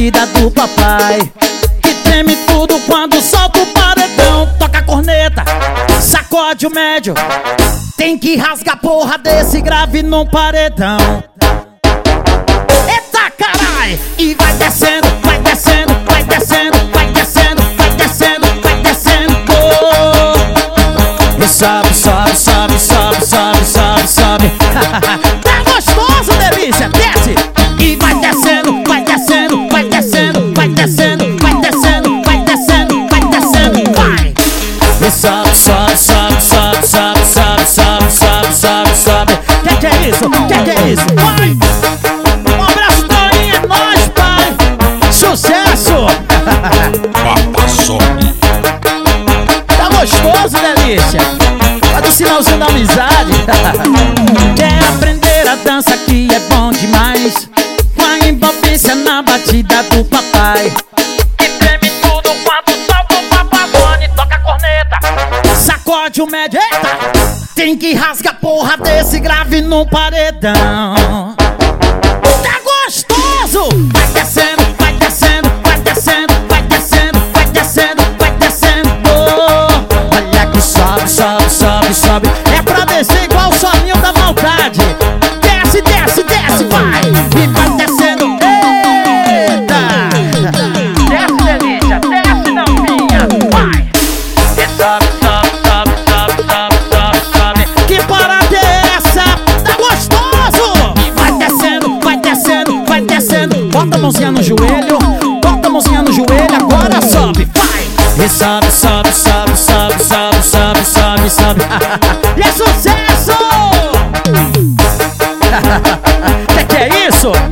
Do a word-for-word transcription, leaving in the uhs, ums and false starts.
batida do papai, que treme tudo quando solta o paredão. Toca a corneta, sacode o médio, tem que rasgar porra desse grave no paredão. Eita carai! E vai descendo, vai descendo, vai descendo, vai descendo, vai descendo, vai descendo. E sobe, sobe, sobe, sobe, sobe, sobe, sobe. Tá gostoso, delícia? Desce! E vai descendo, vai descendo, vai descendo, vai descendo, vai descendo, vai descendo, vai descendo, vai! E sobe, sobe, sobe, sobe, sobe, sobe, sobe, sobe, sobe, sobe. Que que é isso? Que que é isso? Vai! Um abraço, Torinho, é nóis, pai! Sucesso! Papa sobe. Tá gostoso, delícia? Faz o sinalzinho da amizade. Quer aprender a dança que é bom demais? Com a envolvência na batida do papai, que treme tudo quando solta o papagone. Toca a corneta, sacode o médio. Eita! Tem que rasgar porra desse grave no paredão. Tá gostoso! Vai descendo, vai descendo, vai descendo, vai descendo, vai descendo, vai descendo. Olha que sobe, sobe, sobe, sobe. É pra descer igual o soninho da maldade. Desce, desce, desce, vai! E vai descendo. Eita! Desce, delícia, desce, novinha, vai! E sobe, sobe, sobe, sobe, sobe, sobe, sobe. Que parada é essa? Tá gostoso! E vai descendo, vai descendo, vai descendo. Bota a mãozinha no joelho, bota a mãozinha no joelho, agora sobe, vai! E sobe, sobe, sobe, sobe, sobe, sobe, sobe, sobe. E é sucesso! Que que é isso?